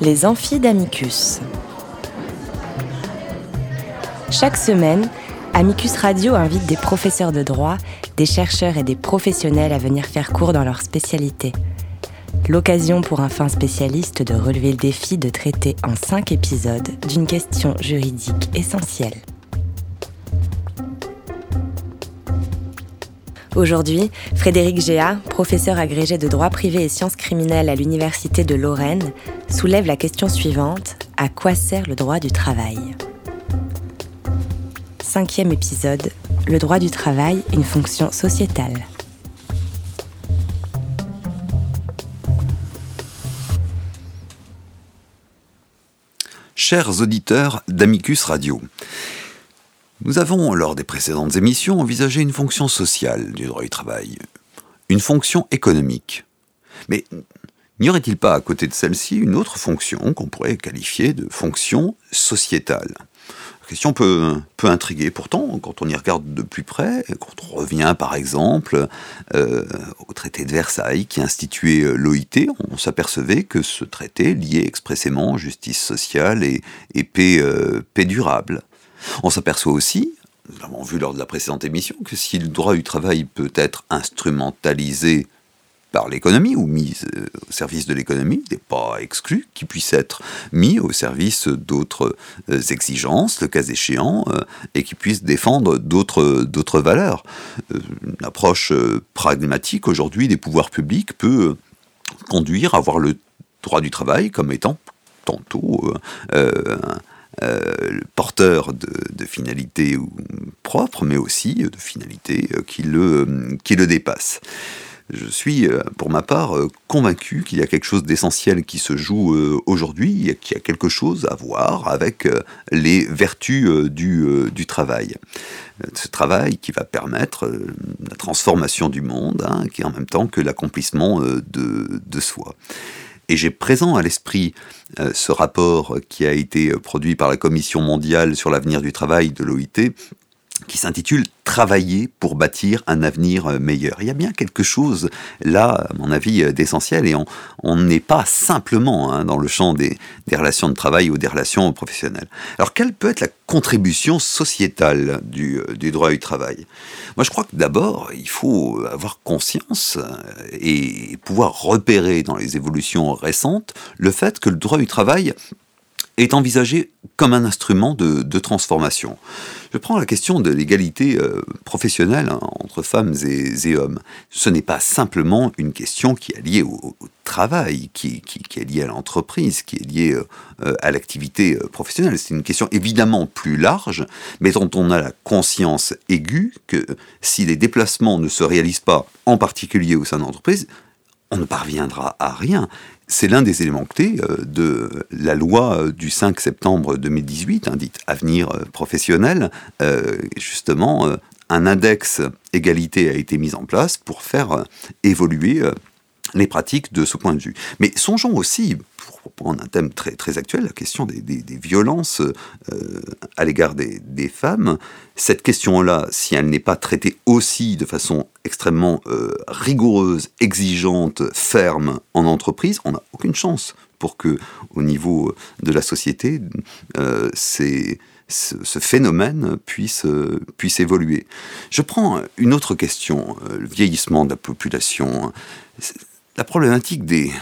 Les amphis d'Amicus. Chaque semaine, Amicus Radio invite des professeurs de droit, des chercheurs et des professionnels à venir faire cours dans leur spécialité. L'occasion pour un fin spécialiste de relever le défi de traiter en 5 épisodes d'une question juridique essentielle. Aujourd'hui, Frédéric Géat, professeur agrégé de droit privé et sciences criminelles à l'Université de Lorraine, soulève la question suivante: à quoi sert le droit du travail ? 5e épisode, le droit du travail, une fonction sociétale. Chers auditeurs d'Amicus Radio, nous avons, lors des précédentes émissions, envisagé une fonction sociale du droit du travail, une fonction économique. Mais n'y aurait-il pas à côté de celle-ci une autre fonction qu'on pourrait qualifier de fonction sociétale ? La question peut intriguer. Pourtant, quand on y regarde de plus près, quand on revient par exemple au traité de Versailles qui instituait l'OIT, on s'apercevait que ce traité liait expressément justice sociale et paix durable. On s'aperçoit aussi, nous l'avons vu lors de la précédente émission, que si le droit du travail peut être instrumentalisé par l'économie ou mis au service de l'économie, il n'est pas exclu qu'il puisse être mis au service d'autres exigences, le cas échéant, et qu'il puisse défendre d'autres valeurs. Une approche pragmatique aujourd'hui des pouvoirs publics peut conduire à voir le droit du travail comme étant tantôt porteur de finalités propres, mais aussi de finalités qui le dépassent. Je suis, pour ma part, convaincu qu'il y a quelque chose d'essentiel qui se joue aujourd'hui, qui a quelque chose à voir avec les vertus du travail. Ce travail qui va permettre la transformation du monde, qui est en même temps que l'accomplissement de soi. Et j'ai présent à l'esprit ce rapport qui a été produit par la Commission mondiale sur l'avenir du travail de l'OIT, qui s'intitule « Travailler pour bâtir un avenir meilleur ». Il y a bien quelque chose là, à mon avis, d'essentiel, et on n'est pas simplement dans le champ des relations de travail ou des relations professionnelles. Alors, quelle peut être la contribution sociétale du droit du travail ? Moi, je crois que d'abord, il faut avoir conscience et pouvoir repérer dans les évolutions récentes le fait que le droit du travail est envisagé comme un instrument de transformation. Je prends la question de l'égalité professionnelle entre femmes et hommes. Ce n'est pas simplement une question qui est liée au travail, qui est liée à l'entreprise, qui est liée à l'activité professionnelle. C'est une question évidemment plus large, mais dont on a la conscience aiguë que si les déplacements ne se réalisent pas, en particulier au sein de l'entreprise, on ne parviendra à rien. C'est l'un des éléments clés de la loi du 5 septembre 2018, dite Avenir professionnel. Justement, un index égalité a été mis en place pour faire évoluer les pratiques de ce point de vue. Mais songeons aussi, pour prendre un thème très, très actuel, la question des violences à l'égard des femmes. Cette question-là, si elle n'est pas traitée aussi de façon extrêmement rigoureuse, exigeante, ferme en entreprise, on n'a aucune chance pour que, au niveau de la société, ce phénomène puisse évoluer. Je prends une autre question, le vieillissement de la population. La problématique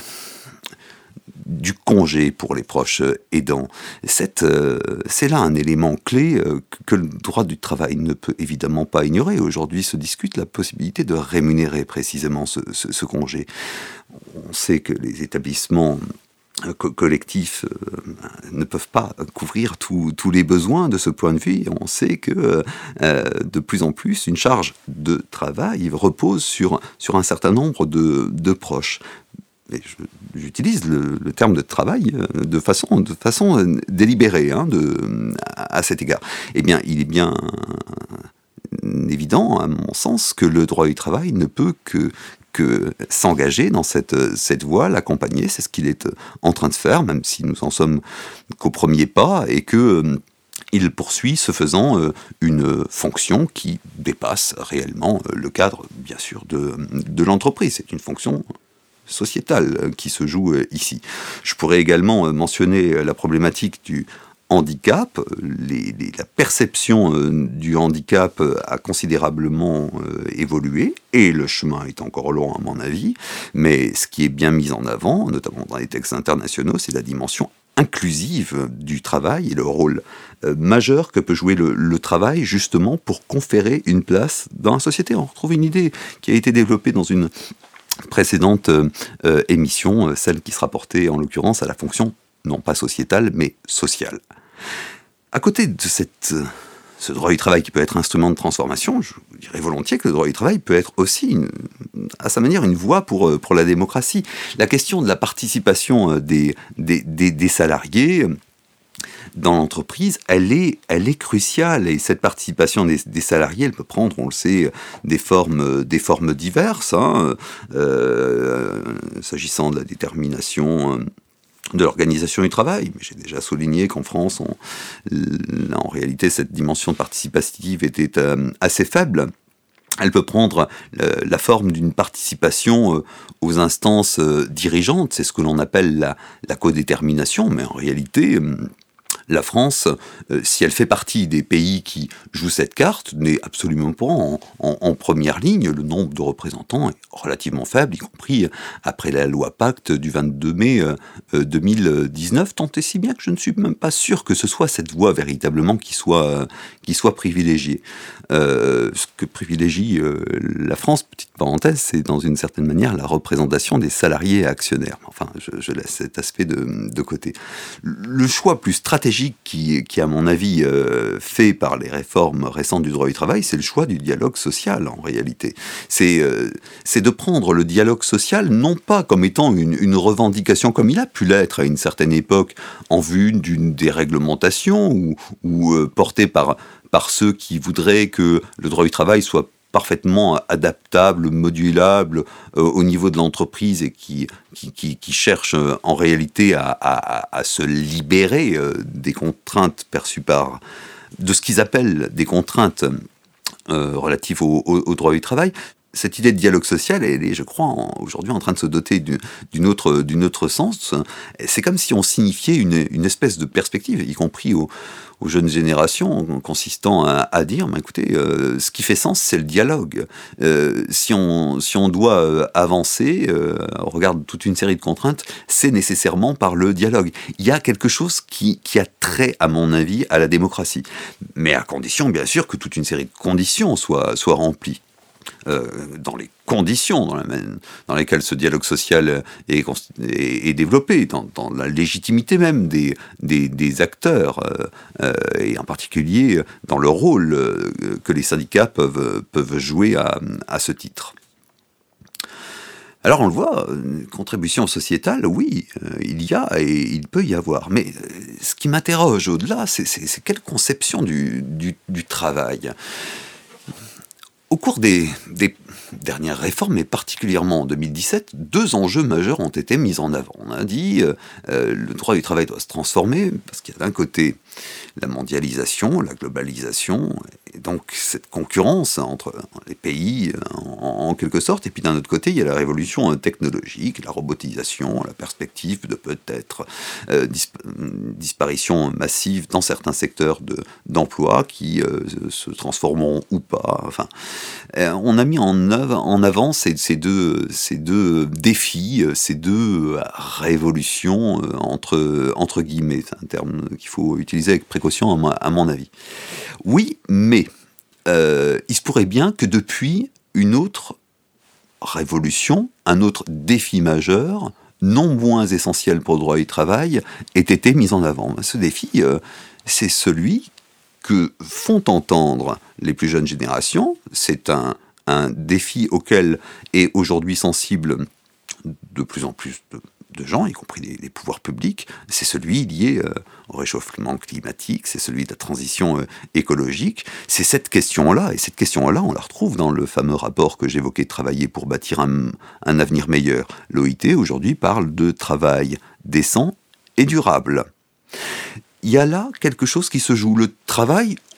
du congé pour les proches aidants, c'est là un élément clé que le droit du travail ne peut évidemment pas ignorer. Aujourd'hui se discute la possibilité de rémunérer précisément ce congé. On sait que les établissements collectifs ne peuvent pas couvrir tous les besoins de ce point de vue. On sait que de plus en plus, une charge de travail repose sur un certain nombre de proches. Et j'utilise le terme de travail de façon délibérée à cet égard. Eh bien, il est bien évident, à mon sens, que le droit du travail ne peut que s'engager dans cette voie, l'accompagner. C'est ce qu'il est en train de faire, même si nous en sommes qu'au premier pas, et que il poursuit, ce faisant, une fonction qui dépasse réellement le cadre, bien sûr, de l'entreprise. C'est une fonction sociétale qui se joue ici. Je pourrais également mentionner la problématique du handicap. La perception du handicap a considérablement évolué, et le chemin est encore long à mon avis, mais ce qui est bien mis en avant, notamment dans les textes internationaux, c'est la dimension inclusive du travail et le rôle majeur que peut jouer le travail justement pour conférer une place dans la société. On retrouve une idée qui a été développée dans une précédente émission, celle qui se rapportait en l'occurrence à la fonction non pas sociétale mais sociale. À côté de ce droit du travail qui peut être instrument de transformation, je dirais volontiers que le droit du travail peut être aussi, à sa manière, une voie pour la démocratie. La question de la participation des salariés dans l'entreprise, elle est cruciale. Et cette participation des salariés, elle peut prendre, on le sait, des formes diverses. S'agissant de la détermination de l'organisation du travail. Mais j'ai déjà souligné qu'en France, en réalité, cette dimension participative était assez faible. Elle peut prendre la forme d'une participation aux instances dirigeantes. C'est ce que l'on appelle la codétermination, mais en réalité, la France, si elle fait partie des pays qui jouent cette carte, n'est absolument pas en première ligne. Le nombre de représentants est relativement faible, y compris après la loi Pacte du 22 mai 2019, tant et si bien que je ne suis même pas sûr que ce soit cette voie véritablement qui soit privilégiée. Ce que privilégie la France, petite parenthèse, c'est dans une certaine manière la représentation des salariés et actionnaires. Enfin, je laisse cet aspect de côté. Le choix plus stratégique qui à mon avis, fait par les réformes récentes du droit du travail, c'est le choix du dialogue social, en réalité. C'est de prendre le dialogue social, non pas comme étant une revendication, comme il a pu l'être à une certaine époque, en vue d'une déréglementation, ou portée par ceux qui voudraient que le droit du travail soit parfaitement adaptable, modulable au niveau de l'entreprise, et qui cherche en réalité à se libérer des contraintes perçues de ce qu'ils appellent des contraintes relatives au droit du travail. Cette idée de dialogue social, elle est, je crois, aujourd'hui en train de se doter d'une autre sens. C'est comme si on signifiait une espèce de perspective, y compris aux jeunes générations, consistant à dire, écoutez, ce qui fait sens, c'est le dialogue. Si on doit avancer, on regarde toute une série de contraintes, c'est nécessairement par le dialogue. Il y a quelque chose qui a trait, à mon avis, à la démocratie. Mais à condition, bien sûr, que toute une série de conditions soient remplies. Dans les conditions dans lesquelles ce dialogue social est développé, dans la légitimité même des acteurs, et en particulier dans le rôle que les syndicats peuvent jouer à ce titre. Alors on le voit, contribution sociétale, oui, il y a et il peut y avoir. Mais ce qui m'interroge au-delà, c'est quelle conception du travail ? Au cours des dernières réformes, et particulièrement en 2017, 2 enjeux majeurs ont été mis en avant. On a dit le droit du travail doit se transformer, parce qu'il y a d'un côté la mondialisation, la globalisation, et donc cette concurrence entre les pays en quelque sorte, et puis d'un autre côté, il y a la révolution technologique, la robotisation, la perspective de peut-être disparition massive dans certains secteurs d'emploi qui se transformeront ou pas. Enfin, on a mis en avant ces deux défis, ces deux révolutions entre guillemets. C'est un terme qu'il faut utiliser avec précaution à mon avis. Oui, mais il se pourrait bien que depuis une autre révolution, un autre défi majeur, non moins essentiel pour le droit du travail, ait été mis en avant. Ce défi, c'est celui que font entendre les plus jeunes générations. C'est un défi auquel est aujourd'hui sensible de plus en plus de gens, y compris les pouvoirs publics. C'est celui lié au réchauffement climatique, c'est celui de la transition écologique. C'est cette question-là, et cette question-là, on la retrouve dans le fameux rapport que j'évoquais, Travailler pour bâtir un avenir meilleur. L'OIT, aujourd'hui, parle de travail décent et durable. Il y a là quelque chose qui se joue. Le travail,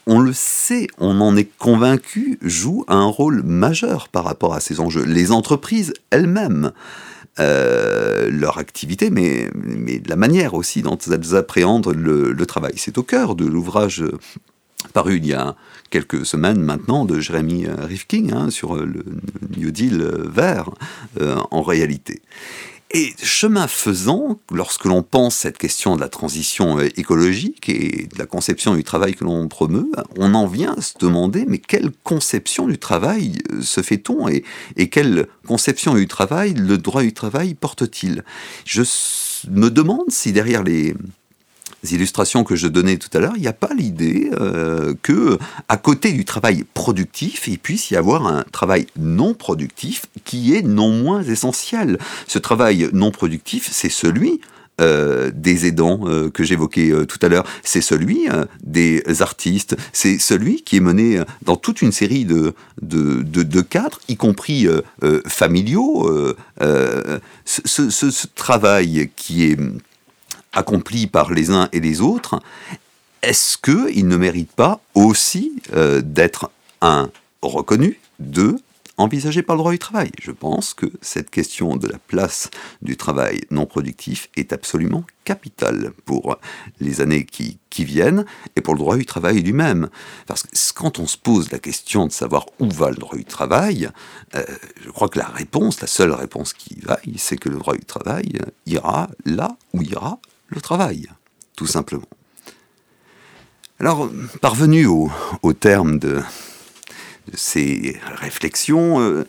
on le sait, on en est convaincu, joue un rôle majeur par rapport à ces enjeux. Les entreprises elles-mêmes, leur activité, mais de la manière aussi dont elles appréhendent le travail. C'est au cœur de l'ouvrage paru il y a quelques semaines maintenant de Jeremy Rifkin sur le New Deal vert en réalité. Et chemin faisant, lorsque l'on pense cette question de la transition écologique et de la conception du travail que l'on promeut, on en vient à se demander mais quelle conception du travail se fait-on et quelle conception du travail le droit du travail porte-t-il ? Je me demande si derrière les illustrations que je donnais tout à l'heure, il n'y a pas l'idée que, à côté du travail productif, il puisse y avoir un travail non productif qui est non moins essentiel. Ce travail non productif, c'est celui des aidants que j'évoquais tout à l'heure, c'est celui des artistes, c'est celui qui est mené dans toute une série de cadres, y compris familiaux. Ce travail qui est accompli par les uns et les autres, est-ce qu'il ne mérite pas aussi d'être reconnu, envisagé par le droit du travail ? Je pense que cette question de la place du travail non productif est absolument capitale pour les années qui viennent et pour le droit du travail lui-même. Parce que quand on se pose la question de savoir où va le droit du travail, je crois que la seule réponse qui vaille, c'est que le droit du travail ira là où ira le travail, tout simplement. Alors, parvenu au terme de ces réflexions,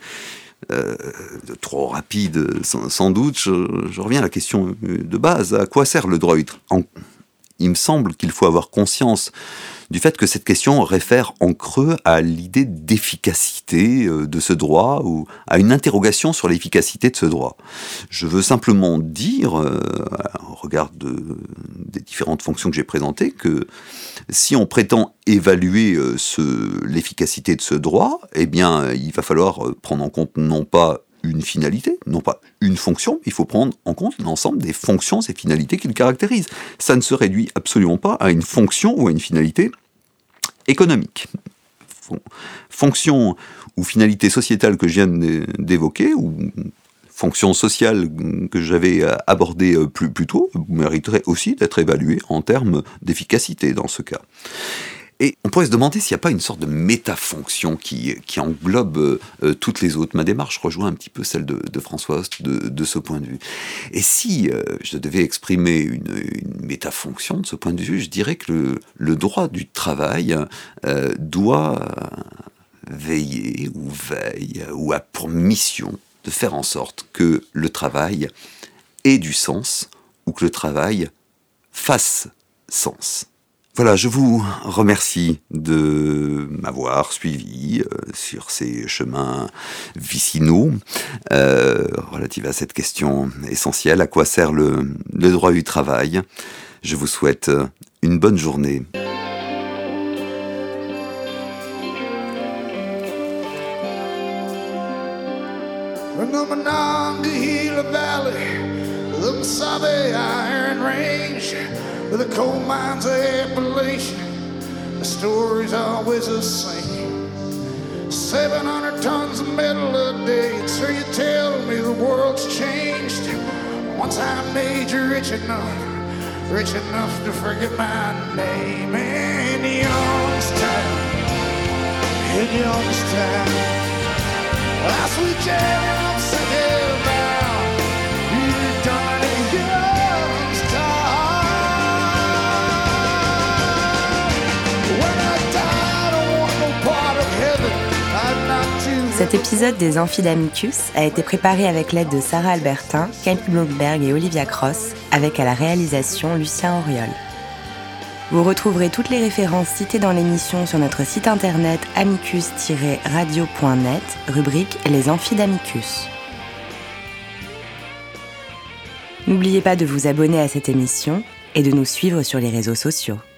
trop rapides sans doute, je reviens à la question de base. À quoi sert le droit du travail ? Il me semble qu'il faut avoir conscience du fait que cette question réfère en creux à l'idée d'efficacité de ce droit ou à une interrogation sur l'efficacité de ce droit. Je veux simplement dire, au regard des différentes fonctions que j'ai présentées, que si on prétend évaluer l'efficacité de ce droit, eh bien, il va falloir prendre en compte non pas une finalité, non pas une fonction, il faut prendre en compte l'ensemble des fonctions et finalités qui le caractérisent. Ça ne se réduit absolument pas à une fonction ou à une finalité économique. Fonction ou finalité sociétale que je viens d'évoquer, ou fonction sociale que j'avais abordée plus tôt, mériterait aussi d'être évaluée en termes d'efficacité dans ce cas. Et on pourrait se demander s'il n'y a pas une sorte de métafonction qui englobe toutes les autres. Ma démarche rejoint un petit peu celle de Françoise de ce point de vue. Et si je devais exprimer une métafonction de ce point de vue, je dirais que le droit du travail doit veiller ou veille ou a pour mission de faire en sorte que le travail ait du sens ou que le travail fasse sens. Voilà, je vous remercie de m'avoir suivi sur ces chemins vicinaux relatifs à cette question essentielle. À quoi sert le droit du travail ? Je vous souhaite une bonne journée. With the coal mines of Appalachia, the story's always the same. 700 tons of metal a day, and so you tell me the world's changed. Once I made you rich enough to forget my name. In Youngstown, that's what I'm singing about. You're done in Youngstown. Cet épisode des Amphidamicus a été préparé avec l'aide de Sarah Albertin, Camille Bloomberg et Olivia Cross, avec à la réalisation Lucien Auriol. Vous retrouverez toutes les références citées dans l'émission sur notre site internet amicus-radio.net, rubrique Les Amphidamicus. N'oubliez pas de vous abonner à cette émission et de nous suivre sur les réseaux sociaux.